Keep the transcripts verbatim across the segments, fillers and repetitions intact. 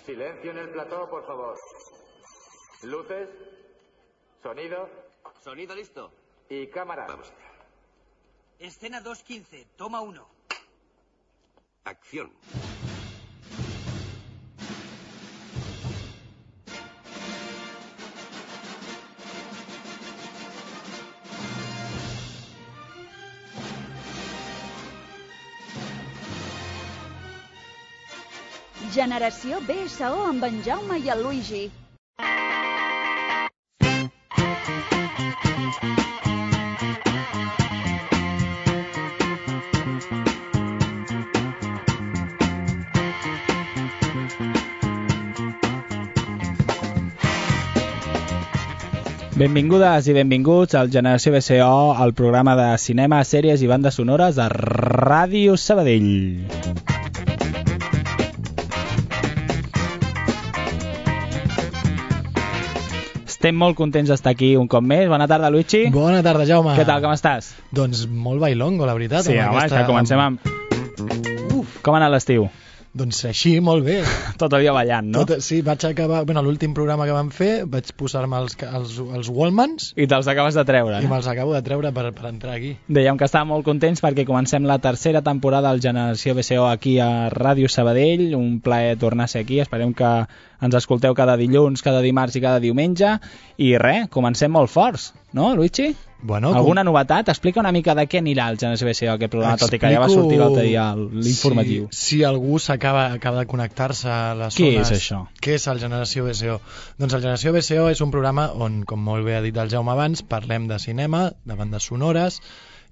Silencio en el plató, por favor. Luces, sonido. Sonido listo. Y cámara. Vamos allá. Escena dos quince, toma uno. Acción. Generació B S O amb en Jaume i el Luigi. Benvingudes i benvinguts al Generació B S O, el programa de cinema, sèries i bandes sonores de Ràdio Sabadell. Estem molt contents d'estar aquí un cop més. Bona tarda, Luigi. Bona tarda, Jaume. Què tal, com estàs? Doncs molt bailongo, la veritat. Sí, home, aquesta... comencem amb... Uf. Com ha anat l'estiu? Doncs així, molt bé. Tot el dia ballant, no? Tot, sí, vaig acabar... Bueno, l'últim programa que vam fer vaig posar-me els, els, els Wallmans... I te'ls acabes de treure. I me'ls acabo de treure per, per entrar aquí. Dèiem que estàvem molt contents perquè comencem la tercera temporada del Generació B S O aquí a Ràdio Sabadell. Un plaer tornar a ser aquí. Esperem que ens escolteu cada dilluns, cada dimarts i cada diumenge. I res, comencem molt forts, no, Luigi? Bueno, alguna com... novetat? Explica una mica de què anirà el Generació B S O, aquest programa, Explico... tot i que ja va sortir l'altre dia l'informatiu. Si, si algú s'acaba acaba de connectar-se a les Què zones... és això? Què és el Generació B S O? Doncs el Generació B S O és un programa on, com molt bé ha dit el Jaume abans, parlem de cinema, de bandes sonores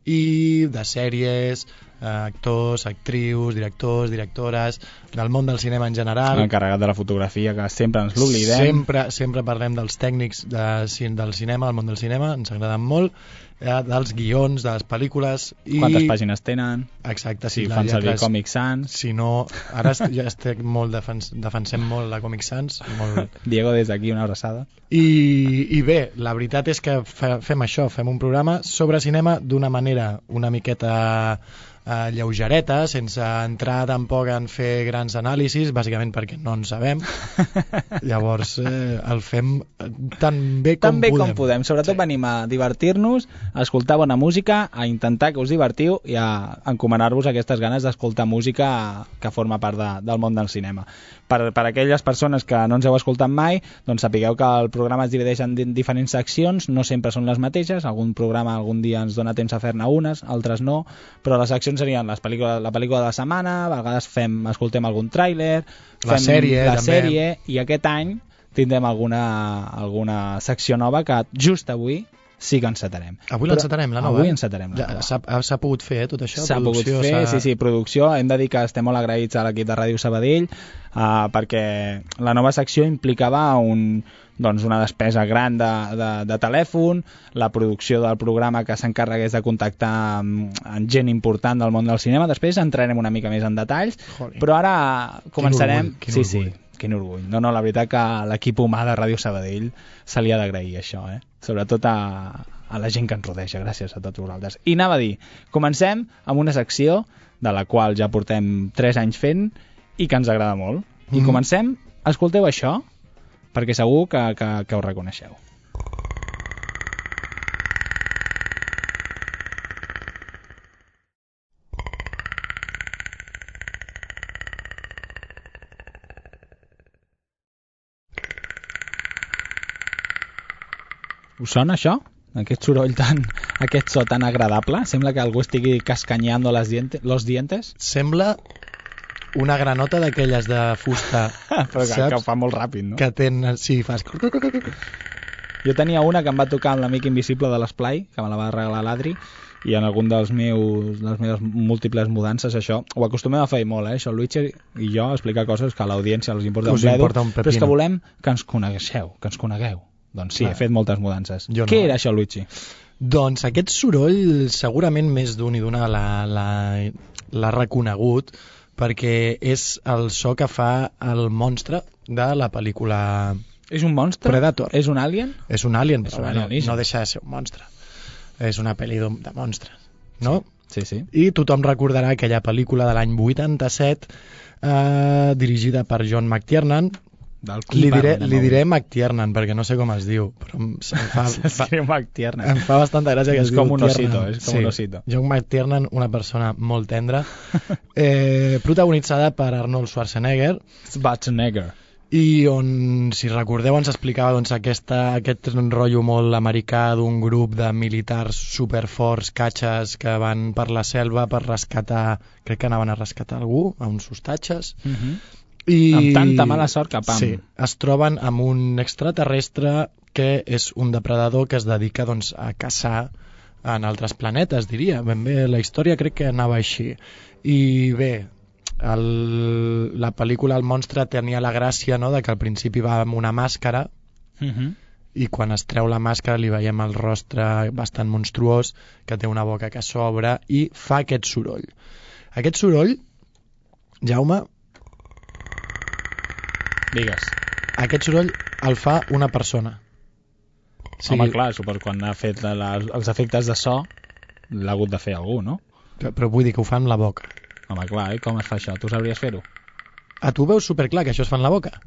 i de sèries, actors, actrius, directors, directores, del món del cinema en general. L'encarregat de la fotografia, que sempre ens l'oblidem. Sempre, sempre parlem dels tècnics de, del cinema, del món del cinema, ens agraden molt, eh, dels guions, de les pel·lícules. I... Quantes pàgines tenen? Exacte. Si, si fan servir Comic Sans. Si no, ara ja estic molt defens, defensem molt la Comic Sans. Molt... Diego, des d'aquí una abraçada. I, I bé, la veritat és que fa, fem això, fem un programa sobre cinema d'una manera una miqueta... Uh, lleugereta, sense entrar tampoc en fer grans anàlisis, bàsicament perquè no en sabem. Llavors eh, el fem tan bé com tan bé podem. com podem. Sobretot sí. Venim a divertir-nos, a escoltar bona música, a intentar que us divertiu i a encomanar-vos aquestes ganes d'escoltar música que forma part de, del món del cinema. Per, per aquelles persones que no ens heu escoltat mai, doncs sapigueu que el programa es divideix en diferents seccions, no sempre són les mateixes, algun programa algun dia ens dona temps a fer-ne unes, altres no, però les seccions serien les pel·lícules, la pel·lícula de la setmana, a vegades fem, escoltem algun tràiler, la fem sèrie, la també. sèrie, i aquest any tindrem alguna, alguna secció nova que just avui sí que encetarem. Avui l'encetarem, la nova? Avui encetarem la nova. Ja, s'ha pogut fer, eh, tot això? S'ha pogut fer, sí, sí, producció. Hem de dir que estem molt agraïts a l'equip de Ràdio Sabadell uh, perquè la nova secció implicava un, doncs una despesa gran de, de, de telèfon, la producció del programa que s'encarregués de contactar amb, amb gent important del món del cinema. Després entrarem una mica més en detalls, Jolín. Però ara començarem... Quin orgull, quin sí, orgull. sí. Quin orgull. No, no, la veritat que l'equip humà de Ràdio Sabadell se li ha d'agrair això, eh? Sobretot a, a la gent que ens rodeja. Gràcies a tots vosaltres. I anava a dir, comencem amb una secció de la qual ja portem tres anys fent i que ens agrada molt. I mm. comencem, escolteu això, perquè segur que, que, que ho reconeixeu. Us sona això? Aquest soroll tan... aquest so tan agradable? Sembla que algú estigui cascanyando les dientes, los dientes? Sembla una granota d'aquelles de fusta. Però que, que ho fa molt ràpid, no? Que tenen... Sí, fas... Jo tenia una que em va tocar amb l'amic invisible de l'Esplai, que me la va regalar l'Adri, i en algun dels meus, les meves múltiples mudances això, ho acostumem a fer molt, eh? Això, Luigi i jo, explicar coses que a l'audiència els importa un bledo, però és que volem que ens conegueu, que ens conegueu. Doncs sí, ah. he fet moltes mudances. Jo Què no. era això, Luigi? Doncs aquest soroll segurament més d'un i d'una l'ha reconegut perquè és el so que fa el monstre de la pel·lícula És un monstre? Predator. És un alien? És un alien, és però un bueno, alienígena. no deixa de ser un monstre. És una pel·li de monstres, no? Sí, sí. I tothom recordarà aquella pel·lícula de l'any vuitanta-set eh, dirigida per John McTiernan, Del Li diré, parlem li avui? diré McTiernan, perquè no sé com es diu, però em, em, fa, fa, S'escriu McTiernan. em fa bastanta gràcia que És es diu com un Tiernan. osito, és com sí. un osito. John McTiernan, una persona molt tendra, eh, protagonitzada per Arnold Schwarzenegger, Schwarzenegger. i on, si recordeu, ens explicava doncs, aquesta, aquest rotllo molt americà d'un grup de militars superforts, catxes, que van per la selva per rescatar, crec que anaven a rescatar algú, a uns hostatges, Uh -huh. i Amb tanta mala sort que pam. sí, es troben amb un extraterrestre que és un depredador que es dedica doncs, a caçar en altres planetes, diria. Ben bé, la història crec que anava així. I bé, el, la pel·lícula El monstre tenia la gràcia, no?, de que al principi va amb una màscara Uh -huh. i quan es treu la màscara li veiem el rostre bastant monstruós, que té una boca que s'obre i fa aquest soroll. Aquest soroll, Jaume, Digues. aquest soroll el fa una persona. Sí. Home, clar, suposo que quan ha fet la, la, els efectes de so l'ha hagut de fer algú, no? Però, però vull dir que ho fa amb la boca. Home, clar, eh? Com es fa això? Tu sabries fer-ho? A tu veus superclar que això es fa amb la boca?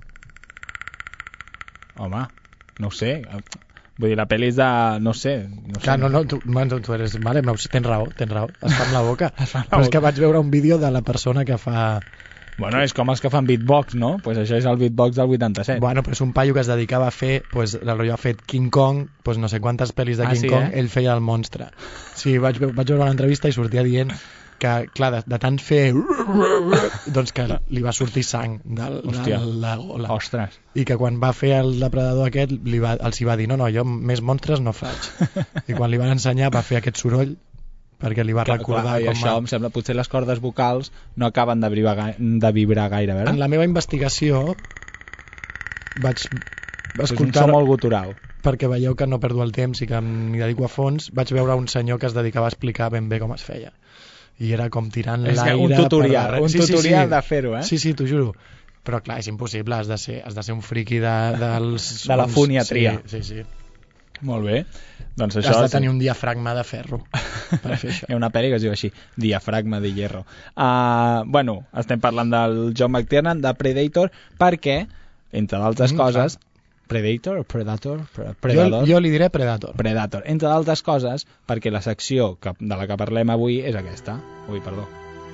Home, no ho sé. Vull dir, la pel·li és de... no sé. No Clar, sé. no, no, tu, bueno, tu eres... Vale, no, tens raó, tens raó. Es fa amb la boca. Es fa amb la Però és boca. que vaig veure un vídeo de la persona que fa... Bueno, és com els que fan beatbox, no? Pues això és el beatbox del vuitanta-set. Bueno, però és un paio que es dedicava a fer, pues, el rotllo ha fet King Kong, pues no sé quantes pel·lis de Ah, King sí, Kong, eh? ell feia el monstre. Sí, vaig, ve- vaig veure una entrevista i sortia dient que, clar, de, de tant fer... doncs que li va sortir sang del, Hòstia. de la gola. Ostres. I que quan va fer el depredador aquest, li va, els hi va dir, no, no, jo més monstres no faig. I quan li van ensenyar va fer aquest soroll, perquè li va Clar, recordar clar, i com... això em sembla, potser les cordes vocals no acaben de vibrar, gai- de vibrar gaire, En veure? la meva investigació vaig És un escoltar, so molt gutural. perquè veieu que no perdo el temps i que m'hi dedico a fons, vaig veure un senyor que es dedicava a explicar ben bé com es feia. I era com tirant És que l'aire... un tutorial, per darrere. un tutorial de fer-ho, eh? Sí, sí, t'ho juro. Però clar, és impossible, has de ser, has de ser un friqui de, dels... De la foniatria. Sí, sí, sí. Molt bé. Doncs això... Has de sí. tenir un diafragma de ferro per fer això. Hi ha una pel·li que es diu així, Diafragma de hierro. Uh, bueno, estem parlant del John McTiernan, de Predator, perquè, entre d'altres Mm, coses, Predator o Predator? Pre- Jo, Predator? jo li diré Predator. Predator. Entre d'altres coses, perquè la secció que, de la que parlem avui és aquesta. Ui, perdó.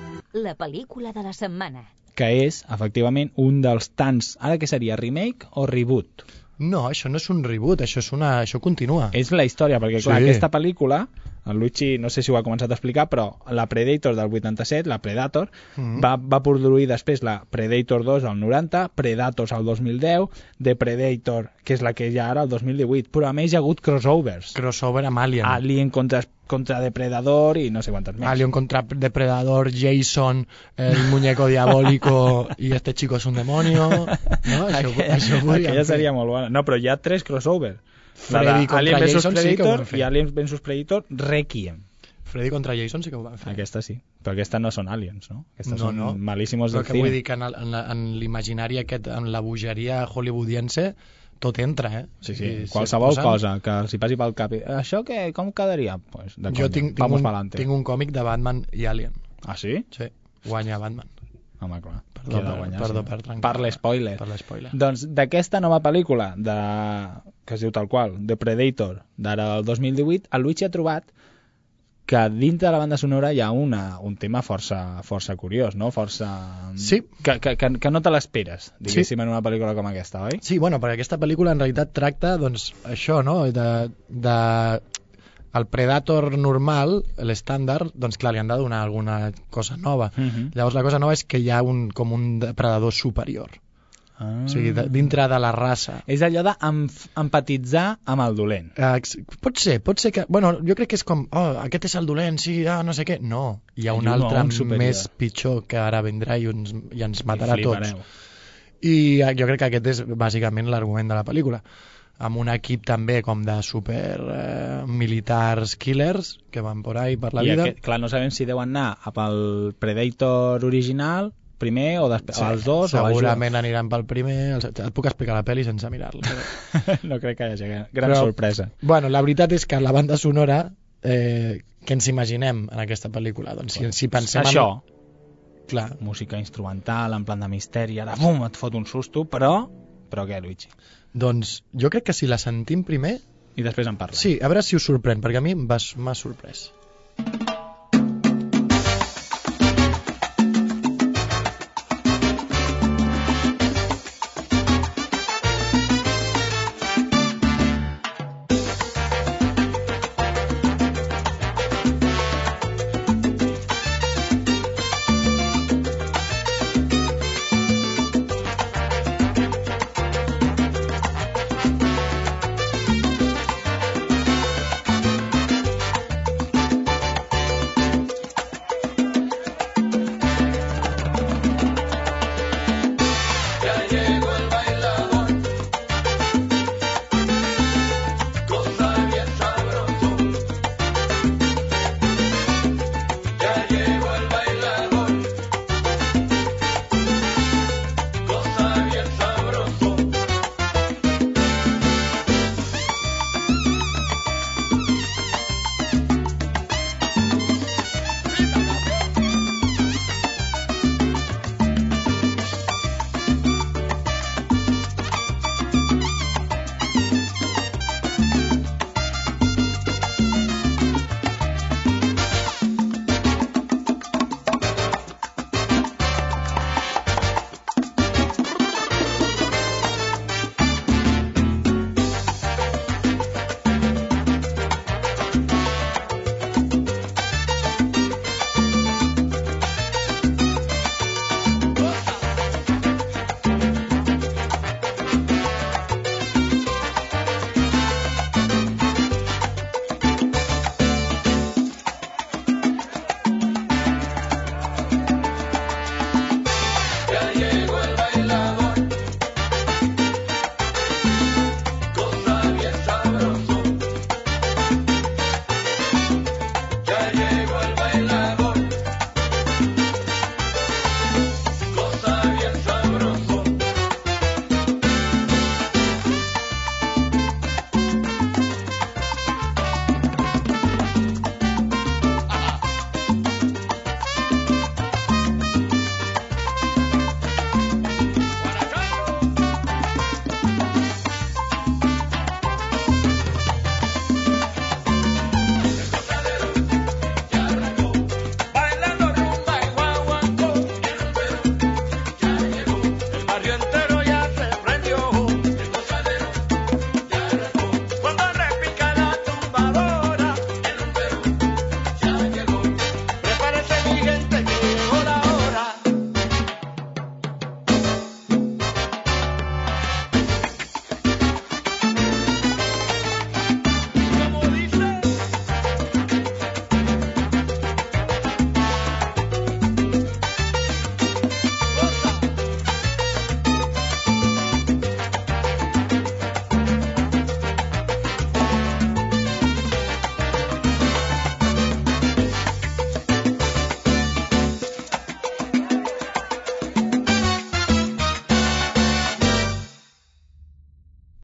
La pel·lícula de la setmana. Que és, efectivament, un dels tants... Ara què seria, remake o reboot? No, això no és un reboot, això és una... això continua. És la història, perquè clar, Sí. aquesta pel·lícula, el Luigi no sé si ho ha començat a explicar, però la Predator del vuitanta-set, la Predator, Mhm. va, va produir després la Predator dos al noranta, Predators al dos mil deu, The Predator, que és la que hi ha ara al dos mil divuit, però a més hi ha hagut crossovers. Crossover amb Alien. Alien contra, contra Depredador i no sé quantes més. Alien contra Depredador, Jason, el muñeco diabólico y este chico es un demonio. No? Això, Aquella, això podríem aquella fer. seria molt bona. No, però hi ha tres crossovers. La Freddy de contra Alien versus Jason sí que ho Predator van fer. i Alien versus Predator Requiem. Freddy contra Jason sí que ho van fer. Aquesta sí, però aquesta no són aliens, no? Aquestes No, són no. malíssimos Però del que vull cine. dir que en, el- en, la- en l'imaginari aquest, en la bogeria hollywoodiense, tot entra, eh? Sí, sí, I si qualsevol es posen- cosa que els hi passi pel cap. i, Això què, com quedaria? Pues, de Jo conya, tinc, tinc, vamos un, pa'lante. tinc un còmic de Batman i Alien. Ah, sí? Sí, guanya Batman. Home, clar. Perdó, Qui ha de per- guanyar, perdó sí. per trencar- Per l'espoiler. Per l'espoiler. Doncs d'aquesta nova pel·lícula de... que es diu tal qual, The Predator, d'ara del dos mil divuit, el Luigi ha trobat que dintre de la banda sonora hi ha una, un tema força, força curiós, no? Força... Sí. Que, que, que, que no te l'esperes, diguéssim, en una pel·lícula com aquesta, oi? Sí, bueno, perquè aquesta pel·lícula en realitat tracta, doncs, això, no?, de, de el Predator normal, l'estàndard, doncs clar, li han de donar alguna cosa nova. Mhm. Llavors la cosa nova és que hi ha un, com un depredador superior. Ah. O sigui, de, dintre de la raça. És allò d'empatitzar amb el dolent. Eh, ex- pot ser, pot ser que... Bueno, jo crec que és com, oh, aquest és el dolent, sí, ah, no sé què. No, hi ha un Hi ha un altre un superior. més pitjor que ara vindrà i, uns, i ens matarà I a tots. flipareu. I eh, jo crec que aquest és bàsicament l'argument de la pel·lícula, amb un equip també com de super eh, militars killers que van por ahí per la I vida. aquest, clar, no sabem si deuen anar a pel Predator original primer o després, Sí, o els dos segurament aniran pel primer. Els, et puc explicar la pel·li sense mirar-la. o els... no crec que hi hagi gran Però- sorpresa. Bueno, la veritat és que la banda sonora, eh, què ens imaginem en aquesta pel·lícula? Doncs si, si pensem Això, en... Clar, música instrumental en plan de misteri, ara bum, et fot un susto, però Però què, Luigi? Doncs jo crec que si la sentim primer... I després en parlem. Sí, a veure si us sorprèn, perquè a mi m'ha sorprès.